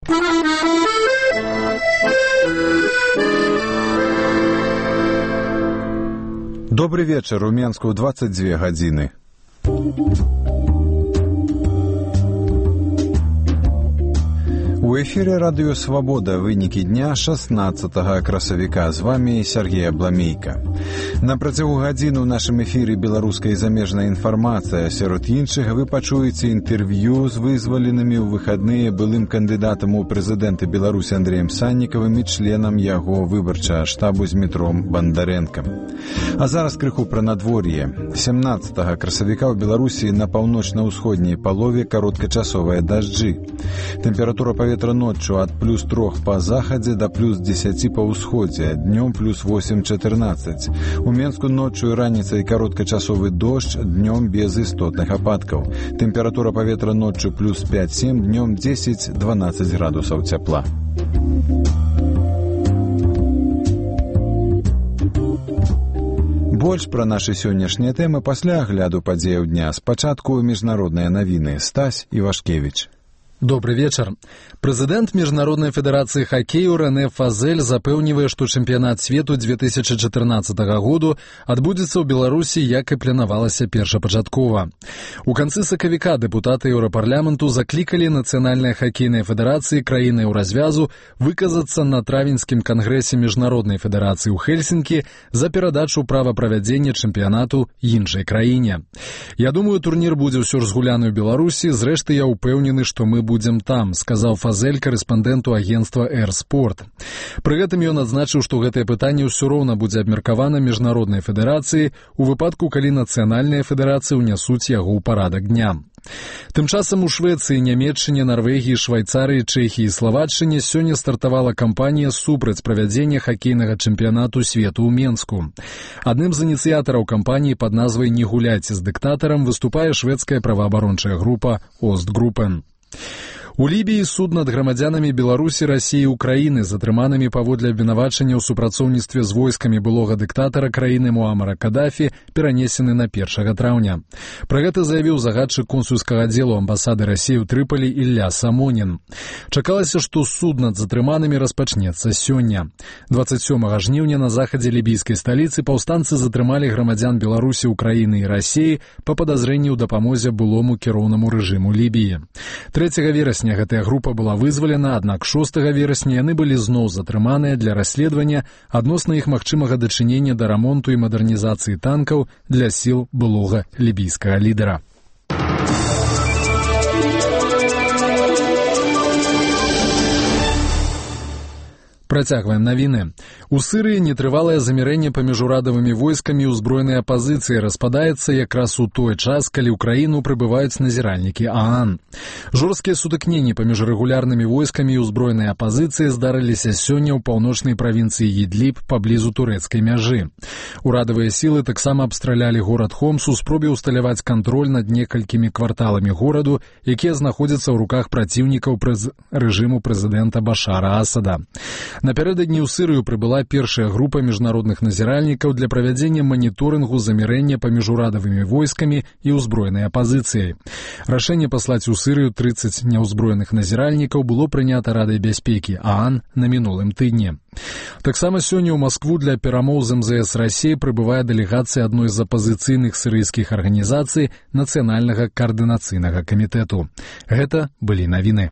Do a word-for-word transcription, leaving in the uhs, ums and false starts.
Добрый вечер. У Менску двадцать две гадзіны. У эфире радио «Свобода». Вынікі дня шестнадцатого красавіка. З вами Сергей Абламейка. На працягу гадзіны ў нашым эфіры беларуская і замежная інфармацыя. Сярод іншых вы пачуеце інтэрв'ю з вызваленымі ў выхадныя былым кандыдатам у прэзідэнты Беларусі Андрэем Саннікавым і членам яго выбарчага штабу з Дмітром Бандарэнкам. А зараз крыху пра надвор'е. семнадцатого красавіка ў Беларусі на паўночна-ўсходняй палове кароткачасовыя дажджы. Тэмпература паветра ноччу ад плюс трох па захадзе да плюс дзесяці па ўсходзе, днём плюс восемь чатырнаццаць. У Менску ноччу і раніцай кароткачасовы дождж, днём без істотных ападкаў. Тэмпература паветра ноччу плюс пяць-сем, днём дзесяць-дванаццаць градусаў цяпла. Больш пра нашы сённяшнія тэмы пасля агляду падзеяў дня. Спачатку міжнародныя навіны. Стась Івашкевіч. Добрый вечер. Прэзідэнт Міжнароднай федэрацыі хакею Рэне Фазель запэўнівае, што чэмпіянат свету две тысячы чатырнаццатага году адбудзецца ў Беларусі, як і планавалася першапачаткова. У канцы сакавіка дэпутаты Еўрапарламенту заклікалі нацыянальныя хакейныя федэрацыі краіны ў развязу выказацца на травеньскім кангрэсе Міжнароднай федэрацыі ў Хельсінкі за перадачу права правядзення чэмпіянату іншай краіне. Я думаю, турнір будзе ўсё ж згуляны ў Беларусі, зрэшты я ўпэўнены, што мы будзем там, сказаў Фазель карэспандэнту агенцтва Air Sport. Пры гэтым ён адзначыў, што гэтае пытанне ўсё роўна будзе абмеркавана Міжнароднай федэрацыі у выпадку, калі нацыянальныя федэрацыі ўнясуць яго ў парадак дня. Тым часам у Швецыі, Нямецчыне, Нарвегіі, Швайцарыі, Чэхіі і Славаччыне сёння стартавала кампанія супраць правядзення хакейнага чэмпіянату свету ў Менску. Адным з ініцыятараў кампаніі пад назвай «Не гуляйце з дыктатарам» выступае шведская праваабарончая група «Остгруппен». У Лібіі суд над грамадзянамі Беларусі, Расіі і Украіны, затрыманымі паводле абвінавачання ў супрацоўніцтве з войскамі былога дыктатара краіны Муамара Кадафі, перанесены на першага траўня. Пра гэта заявіў загадчык консульскага аддзелу амбасады Расіі ў Трыполі Ілля Самонін. Чакалася, што суд над затрыманымі распачнецца сёння. дваццаць сёмага жніўня на захадзе лібійскай сталіцы паўстанцы затрымалі грамадзян Беларусі, Украіны і Расіі па падазрэнні ў дапамозе былому кіроўнаму рэжыму Лібіі. трэцяга верасня гэтая група была вызвалена, аднак шостага верасня яны былі зноў затрыманыя для расследавання адносна іх магчымага дачынення да рамонту і мадэрнізацыі танкаў для сіл былога лібійскага лідара. Працягваем навіны. У Сырыі нетрывалае замірэнне паміж урадавымі войскамі і ўзброенай апазіцыі распадаецца якраз у той час, калі ў краіну прыбываюць назіральнікі ААН. Жорсткія сутыкненні паміж рэгулярнымі войскамі і ўзброенай апазіцыі здарыліся сёння ў паўночнай правінцыі Ідліб паблізу турэцкай мяжы. Урадавыя сілы таксама абстралялі горад Хомс у спробе ўсталяваць кантроль над некалькімі кварталамі гораду, якія знаходзяцца ў руках праціўнікаў прэз... рэжыму прэзідэнта Башара Асада. Напярэдадні ў Сырыю прыбыла першая група міжнародных назіральнікаў для правядзення маніторынгу замірэння паміж урадавымі войскамі і ўзброенай апазіцыяй. Рашэнне паслаць у Сырыю трыццаць няўзброеных назіральнікаў было прынята Радай бяспекі ААН на мінулым тыдні. Таксама сёння ў Маскву для перамоў з эм зэ эс Расіі прыбывае дэлегацыя адной з апазіцыйных сырыйскіх арганізацый Нацыянальнага каардынацыйнага камітэту. Гэта былі навіны.